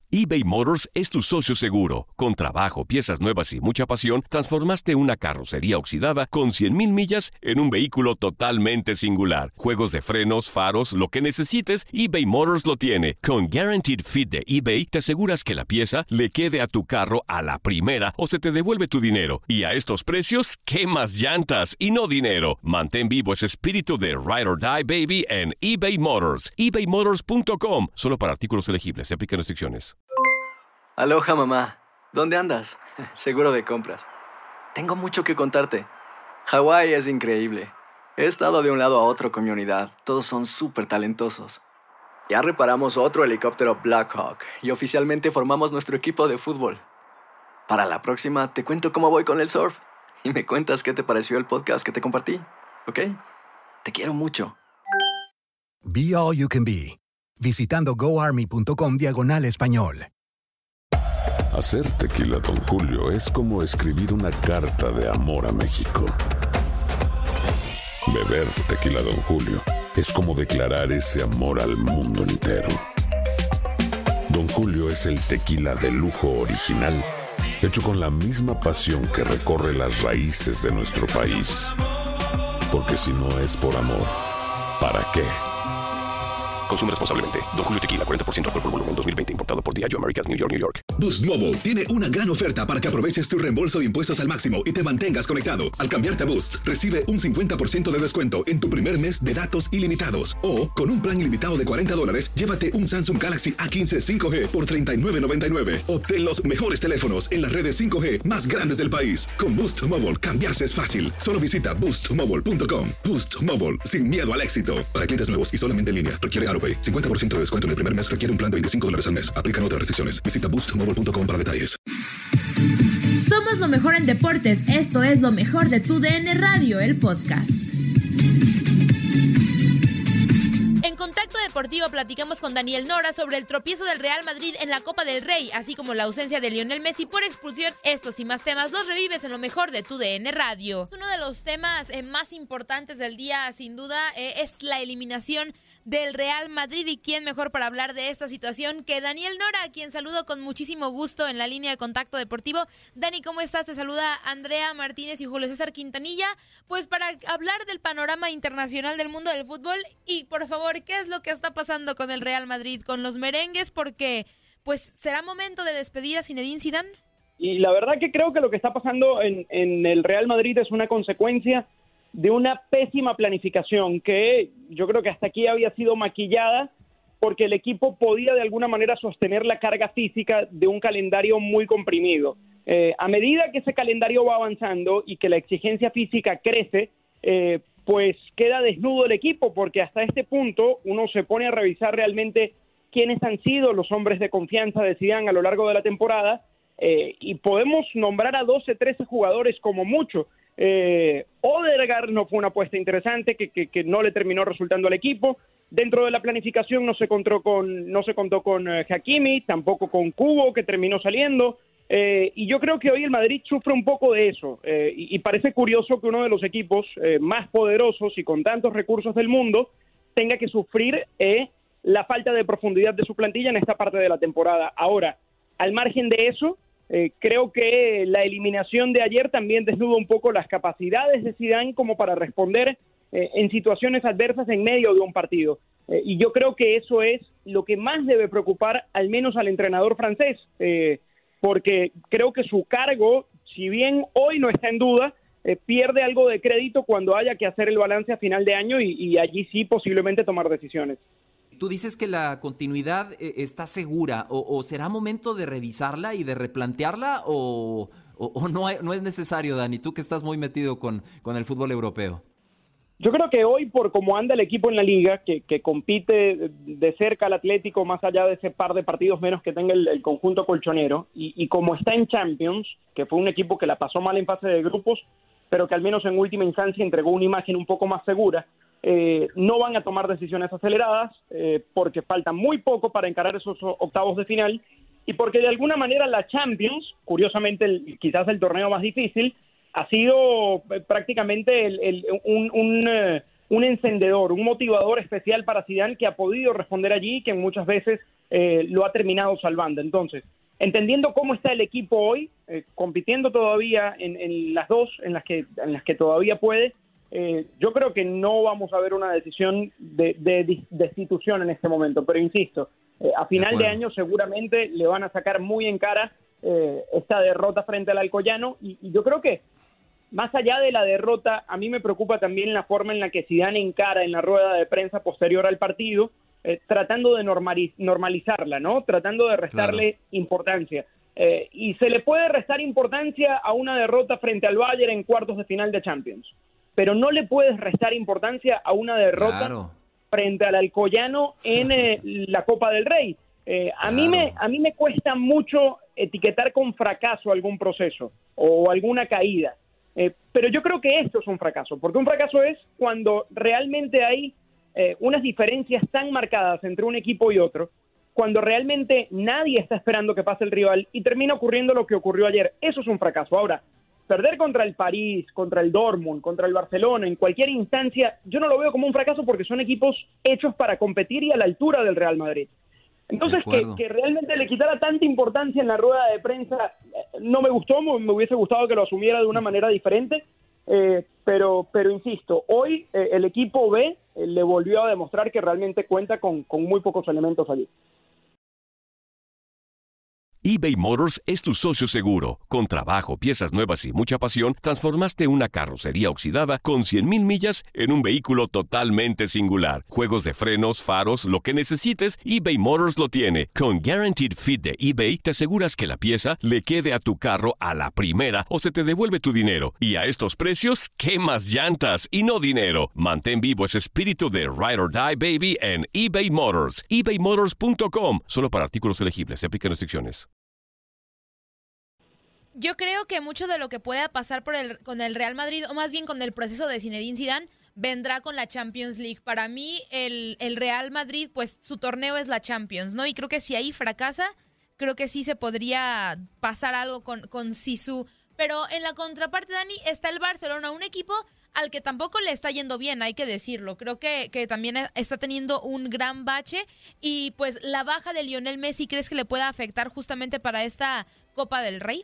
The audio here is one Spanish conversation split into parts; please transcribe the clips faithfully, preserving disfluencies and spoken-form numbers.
eBay Motors es tu socio seguro. Con trabajo, piezas nuevas y mucha pasión, transformaste una carrocería oxidada con cien mil millas en un vehículo totalmente singular. Juegos de frenos, faros, lo que necesites, eBay Motors lo tiene. Con Guaranteed Fit de eBay, te aseguras que la pieza le quede a tu carro a la primera o se te devuelve tu dinero. Y a estos precios, ¿qué más llantas y no dinero? Mantén vivo ese espíritu de Ride or Die, baby, en eBay Motors. ebay motors punto com. Solo para artículos elegibles. Se aplican restricciones. Aloha, mamá. ¿Dónde andas? Seguro de compras. Tengo mucho que contarte. Hawái es increíble. He estado de un lado a otro con mi unidad. Todos son súper talentosos. Ya reparamos otro helicóptero Blackhawk y oficialmente formamos nuestro equipo de fútbol. Para la próxima te cuento cómo voy con el surf y me cuentas qué te pareció el podcast que te compartí, ¿ok? Te quiero mucho. Be All You Can Be. Visitando goarmy.com diagonal español. Hacer tequila Don Julio es como escribir una carta de amor a México. Beber tequila Don Julio es como declarar ese amor al mundo entero. Don Julio es el tequila de lujo original, hecho con la misma pasión que recorre las raíces de nuestro país. Porque si no es por amor, ¿para qué? Consume responsablemente. Don Julio Tequila, cuarenta por ciento alcohol por volumen, dos mil veinte. Importado por Diageo Americas, New York, New York. Boost Mobile tiene una gran oferta para que aproveches tu reembolso de impuestos al máximo y te mantengas conectado. Al cambiarte a Boost, recibe un cincuenta por ciento de descuento en tu primer mes de datos ilimitados. O, con un plan ilimitado de cuarenta dólares, llévate un Samsung Galaxy A quince cinco G por treinta y nueve noventa y nueve. Obtén los mejores teléfonos en las redes cinco G más grandes del país. Con Boost Mobile, cambiarse es fácil. Solo visita boost mobile punto com. Boost Mobile, sin miedo al éxito. Para clientes nuevos y solamente en línea, requiere AutoPay. cincuenta por ciento de descuento en el primer mes, requiere un plan de veinticinco dólares al mes. Aplican otras restricciones. Visita boost mobile punto com para detalles. Somos lo mejor en deportes. Esto es lo mejor de tu D N Radio, el podcast. En Contacto Deportivo platicamos con Daniel Nora sobre el tropiezo del Real Madrid en la Copa del Rey, así como la ausencia de Lionel Messi por expulsión. Estos y más temas los revives en lo mejor de tu D N Radio. Uno de los temas eh, más importantes del día, sin duda, eh, es la eliminación del Real Madrid, y quién mejor para hablar de esta situación que Daniel Nora, a quien saludo con muchísimo gusto en la línea de Contacto Deportivo. Dani, ¿cómo estás? Te saluda Andrea Martínez y Julio César Quintanilla, pues para hablar del panorama internacional del mundo del fútbol. Y por favor, ¿qué es lo que está pasando con el Real Madrid, con los merengues? Porque pues será momento de despedir a Zinedine Zidane. Y la verdad que creo que lo que está pasando en, en el Real Madrid es una consecuencia de una pésima planificación que yo creo que hasta aquí había sido maquillada porque el equipo podía de alguna manera sostener la carga física de un calendario muy comprimido. Eh, a medida que ese calendario va avanzando y que la exigencia física crece, eh, pues queda desnudo el equipo, porque hasta este punto uno se pone a revisar realmente quiénes han sido los hombres de confianza de Zidane a lo largo de la temporada, eh, y podemos nombrar a doce, trece jugadores como mucho. Eh, Odegaard no fue una apuesta interesante que, que, que no le terminó resultando al equipo. Dentro de la planificación no se contó con, no se contó con eh, Hakimi, tampoco con Kubo, que terminó saliendo. Eh, y yo creo que hoy el Madrid sufre un poco de eso. Eh, y, y parece curioso que uno de los equipos eh, más poderosos y con tantos recursos del mundo tenga que sufrir eh, la falta de profundidad de su plantilla en esta parte de la temporada. Ahora, al margen de eso, Eh, creo que la eliminación de ayer también desnuda un poco las capacidades de Zidane como para responder eh, en situaciones adversas en medio de un partido. Eh, y yo creo que eso es lo que más debe preocupar al menos al entrenador francés, eh, porque creo que su cargo, si bien hoy no está en duda, eh, pierde algo de crédito cuando haya que hacer el balance a final de año y, y allí sí posiblemente tomar decisiones. Tú dices que la continuidad eh, está segura, o, o será momento de revisarla y de replantearla, o, o, o no, hay, no es necesario, Dani, tú que estás muy metido con, con el fútbol europeo. Yo creo que hoy, por cómo anda el equipo en la liga, que, que compite de cerca al Atlético, más allá de ese par de partidos menos que tenga el, el conjunto colchonero, y, y como está en Champions, que fue un equipo que la pasó mal en fase de grupos, pero que al menos en última instancia entregó una imagen un poco más segura, Eh, no van a tomar decisiones aceleradas eh, porque falta muy poco para encarar esos octavos de final y porque de alguna manera la Champions, curiosamente el, quizás el torneo más difícil, ha sido prácticamente el, el, un, un, uh, un encendedor, un motivador especial para Zidane, que ha podido responder allí y que muchas veces eh, lo ha terminado salvando. Entonces, entendiendo cómo está el equipo hoy, eh, compitiendo todavía en, en las dos en las que, en las que todavía puede, eh, yo creo que no vamos a ver una decisión de, de destitución en este momento, pero insisto, eh, a final de, de año seguramente le van a sacar muy en cara eh, esta derrota frente al Alcoyano, y, y yo creo que más allá de la derrota, a mí me preocupa también la forma en la que Zidane encara en la rueda de prensa posterior al partido, eh, tratando de normaliz- normalizarla, ¿no? Tratando de restarle claro. importancia. Eh, y se le puede restar importancia a una derrota frente al Bayern en cuartos de final de Champions, pero no le puedes restar importancia a una derrota claro. frente al Alcoyano en eh, la Copa del Rey. Eh, a, claro. mí me, a mí me cuesta mucho etiquetar con fracaso algún proceso o alguna caída. Eh, pero yo creo que esto es un fracaso, porque un fracaso es cuando realmente hay eh, unas diferencias tan marcadas entre un equipo y otro, cuando realmente nadie está esperando que pase el rival y termina ocurriendo lo que ocurrió ayer. Eso es un fracaso. Ahora, perder contra el París, contra el Dortmund, contra el Barcelona, en cualquier instancia, yo no lo veo como un fracaso porque son equipos hechos para competir y a la altura del Real Madrid. Entonces, que, que realmente le quitara tanta importancia en la rueda de prensa no me gustó, me hubiese gustado que lo asumiera de una manera diferente, eh, pero, pero insisto, hoy eh, el equipo B eh, le volvió a demostrar que realmente cuenta con, con muy pocos elementos allí. eBay Motors es tu socio seguro. Con trabajo, piezas nuevas y mucha pasión, transformaste una carrocería oxidada con cien mil millas en un vehículo totalmente singular. Juegos de frenos, faros, lo que necesites, eBay Motors lo tiene. Con Guaranteed Fit de eBay, te aseguras que la pieza le quede a tu carro a la primera o se te devuelve tu dinero. Y a estos precios, ¿qué más llantas y no dinero? Mantén vivo ese espíritu de Ride or Die, baby, en eBay Motors. ebay motors punto com. Solo para artículos elegibles. Se aplican restricciones. Yo creo que mucho de lo que pueda pasar por el, con el Real Madrid, o más bien con el proceso de Zinedine Zidane, vendrá con la Champions League. Para mí, el, el Real Madrid, pues su torneo es la Champions, ¿no? Y creo que si ahí fracasa, creo que sí se podría pasar algo con, con Zizou. Pero en la contraparte, Dani, está el Barcelona, un equipo al que tampoco le está yendo bien, hay que decirlo. Creo que, que también está teniendo un gran bache. Y pues la baja de Lionel Messi, ¿crees que le pueda afectar justamente para esta Copa del Rey?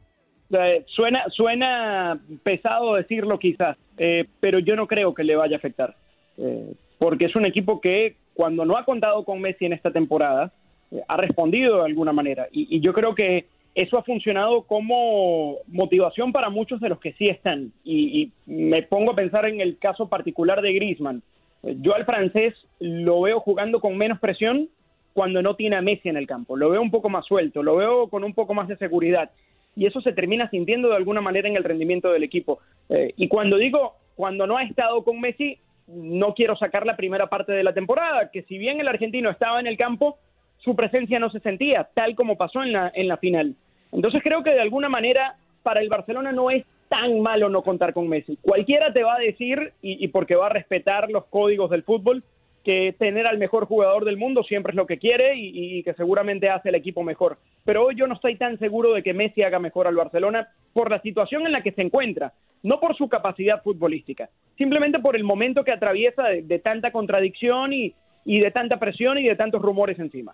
Eh, suena, suena pesado decirlo quizás, eh, pero yo no creo que le vaya a afectar, eh, porque es un equipo que cuando no ha contado con Messi en esta temporada, eh, ha respondido de alguna manera, y, y yo creo que eso ha funcionado como motivación para muchos de los que sí están, y, y me pongo a pensar en el caso particular de Griezmann. Eh, yo al francés lo veo jugando con menos presión cuando no tiene a Messi en el campo, lo veo un poco más suelto, lo veo con un poco más de seguridad, y eso se termina sintiendo de alguna manera en el rendimiento del equipo. Eh, y cuando digo, cuando no ha estado con Messi, no quiero sacar la primera parte de la temporada, que si bien el argentino estaba en el campo, su presencia no se sentía, tal como pasó en la, en la final. Entonces creo que de alguna manera para el Barcelona no es tan malo no contar con Messi. Cualquiera te va a decir, y, y porque va a respetar los códigos del fútbol, que tener al mejor jugador del mundo siempre es lo que quiere y, y que seguramente hace el equipo mejor. Pero hoy yo no estoy tan seguro de que Messi haga mejor al Barcelona por la situación en la que se encuentra, no por su capacidad futbolística, simplemente por el momento que atraviesa de, de tanta contradicción y, y de tanta presión y de tantos rumores encima.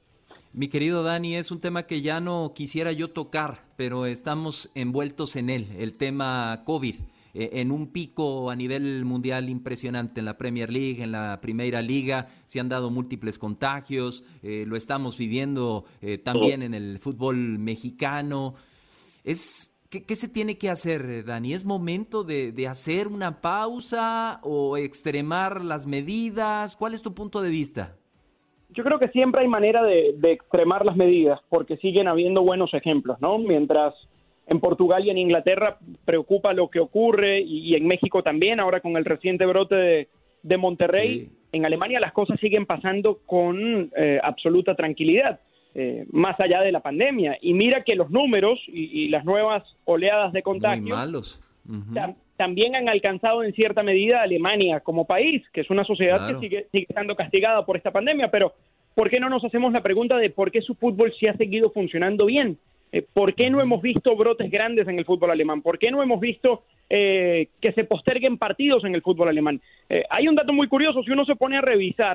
Mi querido Dani, es un tema que ya no quisiera yo tocar, pero estamos envueltos en él, el tema COVID. En un pico a nivel mundial impresionante en la Premier League, en la Primera Liga, se han dado múltiples contagios, eh, lo estamos viviendo eh, también en el fútbol mexicano. Es, ¿qué, qué se tiene que hacer, Dani? ¿Es momento de, de hacer una pausa o extremar las medidas? ¿Cuál es tu punto de vista? Yo creo que siempre hay manera de, de extremar las medidas, porque siguen habiendo buenos ejemplos, ¿no? Mientras en Portugal y en Inglaterra preocupa lo que ocurre, y, y en México también, ahora con el reciente brote de, de Monterrey, sí. En Alemania las cosas siguen pasando con eh, absoluta tranquilidad, eh, más allá de la pandemia. Y mira que los números y, y las nuevas oleadas de contagio muy malos. Uh-huh. tam, también han alcanzado en cierta medida a Alemania como país, que es una sociedad claro. que sigue, sigue estando castigada por esta pandemia. Pero ¿por qué no nos hacemos la pregunta de por qué su fútbol sí ha seguido funcionando bien? Eh, ¿Por qué no hemos visto brotes grandes en el fútbol alemán? ¿Por qué no hemos visto eh, que se posterguen partidos en el fútbol alemán? Eh, hay un dato muy curioso, si uno se pone a revisar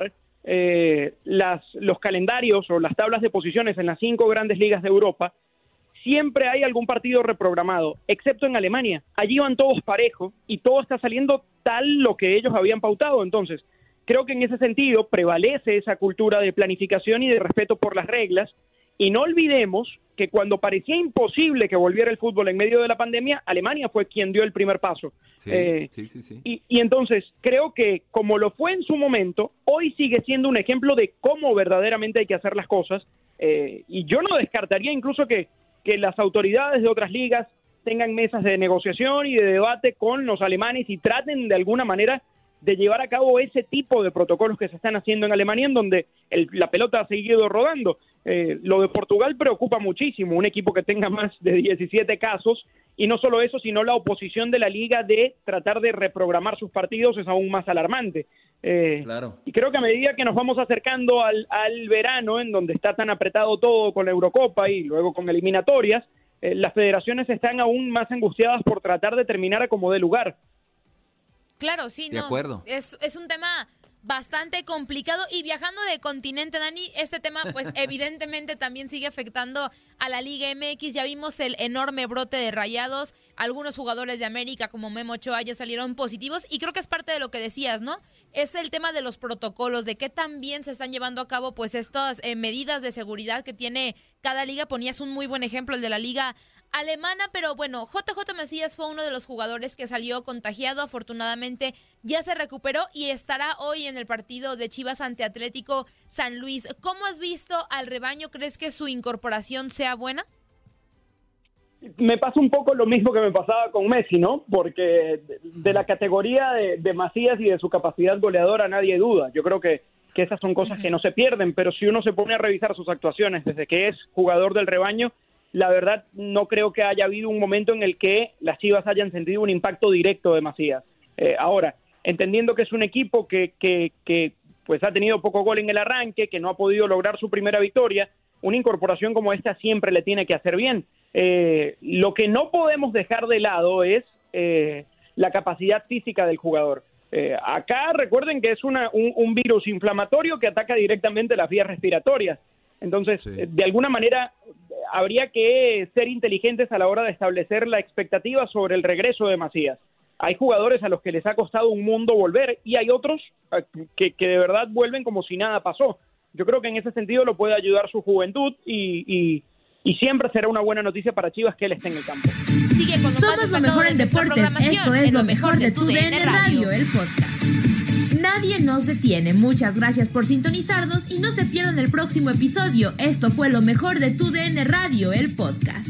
eh, las, los calendarios o las tablas de posiciones en las cinco grandes ligas de Europa, siempre hay algún partido reprogramado, excepto en Alemania. Allí van todos parejos y todo está saliendo tal lo que ellos habían pautado. Entonces, creo que en ese sentido prevalece esa cultura de planificación y de respeto por las reglas. Y no olvidemos que cuando parecía imposible que volviera el fútbol en medio de la pandemia, Alemania fue quien dio el primer paso. Sí, eh, sí, sí, sí. Y, y entonces creo que como lo fue en su momento, hoy sigue siendo un ejemplo de cómo verdaderamente hay que hacer las cosas. Eh, y yo no descartaría incluso que, que las autoridades de otras ligas tengan mesas de negociación y de debate con los alemanes y traten de alguna manera de llevar a cabo ese tipo de protocolos que se están haciendo en Alemania, en donde el, la pelota ha seguido rodando. Eh, lo de Portugal preocupa muchísimo, un equipo que tenga más de diecisiete casos, y no solo eso, sino la oposición de la liga de tratar de reprogramar sus partidos es aún más alarmante. Eh, claro. Y creo que a medida que nos vamos acercando al, al verano, en donde está tan apretado todo con la Eurocopa y luego con eliminatorias, eh, las federaciones están aún más angustiadas por tratar de terminar a como dé lugar. Claro, sí, de no. acuerdo. Es, es un tema bastante complicado y viajando de continente, Dani, este tema pues evidentemente también sigue afectando a la Liga M X. Ya vimos el enorme brote de Rayados, algunos jugadores de América como Memo Ochoa ya salieron positivos y creo que es parte de lo que decías, ¿no? Es el tema de los protocolos, de qué tan bien se están llevando a cabo pues estas eh, medidas de seguridad que tiene cada liga. Ponías un muy buen ejemplo, el de la Liga Alemana, pero bueno, J J Macías fue uno de los jugadores que salió contagiado, afortunadamente ya se recuperó y estará hoy en el partido de Chivas ante Atlético San Luis. ¿Cómo has visto al rebaño? ¿Crees que su incorporación sea buena? Me pasa un poco lo mismo que me pasaba con Messi, ¿no? Porque de la categoría de, de Macías y de su capacidad goleadora nadie duda. Yo creo que, que esas son cosas que no se pierden, pero si uno se pone a revisar sus actuaciones desde que es jugador del rebaño, la verdad no creo que haya habido un momento en el que las Chivas hayan sentido un impacto directo de Macías. Eh, ahora, entendiendo que es un equipo que, que, que pues ha tenido poco gol en el arranque, que no ha podido lograr su primera victoria, una incorporación como esta siempre le tiene que hacer bien. Eh, lo que no podemos dejar de lado es eh, la capacidad física del jugador. Eh, acá recuerden que es una, un, un virus inflamatorio que ataca directamente las vías respiratorias. Entonces, sí. eh, de alguna manera habría que ser inteligentes a la hora de establecer la expectativa sobre el regreso de Macías. Hay jugadores a los que les ha costado un mundo volver y hay otros que, que de verdad vuelven como si nada pasó. Yo creo que en ese sentido lo puede ayudar su juventud y, y, y siempre será una buena noticia para Chivas que él esté en el campo. Sigue con lo Somos lo mejor en deportes, esto es lo mejor de tu D N Radio, el podcast. Nadie nos detiene. Muchas gracias por sintonizarnos y no se pierdan el próximo episodio. Esto fue lo mejor de tu D N Radio, el podcast.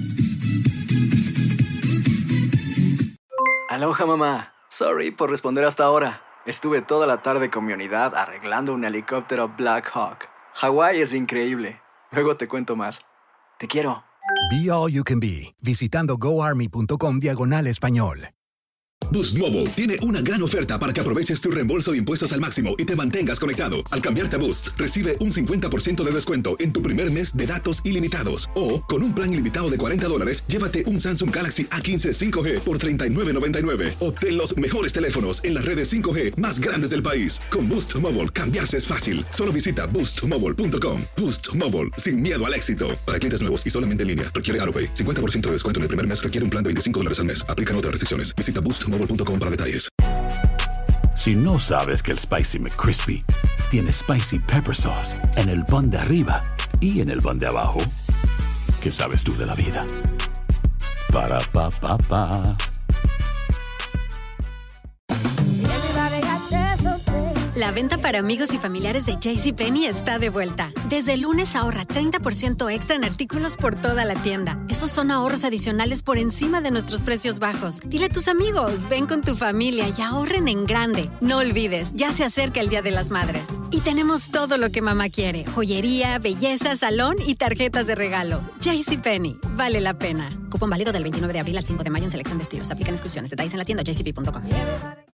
Aloha, mamá. Sorry por responder hasta ahora. Estuve toda la tarde con mi unidad arreglando un helicóptero Black Hawk. Hawái es increíble. Luego te cuento más. Te quiero. Be All You Can Be, visitando goarmy.com diagonal español. Boost Mobile tiene una gran oferta para que aproveches tu reembolso de impuestos al máximo y te mantengas conectado. Al cambiarte a Boost, recibe un cincuenta por ciento de descuento en tu primer mes de datos ilimitados. O, con un plan ilimitado de cuarenta dólares, llévate un Samsung Galaxy A quince cinco G por treinta y nueve noventa y nueve. Obtén los mejores teléfonos en las redes cinco G más grandes del país. Con Boost Mobile, cambiarse es fácil. Solo visita boost mobile punto com. Boost Mobile, sin miedo al éxito. Para clientes nuevos y solamente en línea, requiere AutoPay. cincuenta por ciento de descuento en el primer mes requiere un plan de veinticinco dólares al mes. Aplican otras restricciones. Visita boost mobile punto com para detalles. Si no sabes que el Spicy McCrispy tiene Spicy Pepper Sauce en el pan de arriba y en el pan de abajo, ¿qué sabes tú de la vida? Para, pa, pa, pa. La venta para amigos y familiares de JCPenney está de vuelta. Desde el lunes ahorra treinta por ciento extra en artículos por toda la tienda. Esos son ahorros adicionales por encima de nuestros precios bajos. Dile a tus amigos, ven con tu familia y ahorren en grande. No olvides, ya se acerca el Día de las Madres. Y tenemos todo lo que mamá quiere. Joyería, belleza, salón y tarjetas de regalo. JCPenney, vale la pena. Cupón válido del veintinueve de abril al cinco de mayo en selección de estilos. Aplican exclusiones. Detalles en la tienda j c p punto com.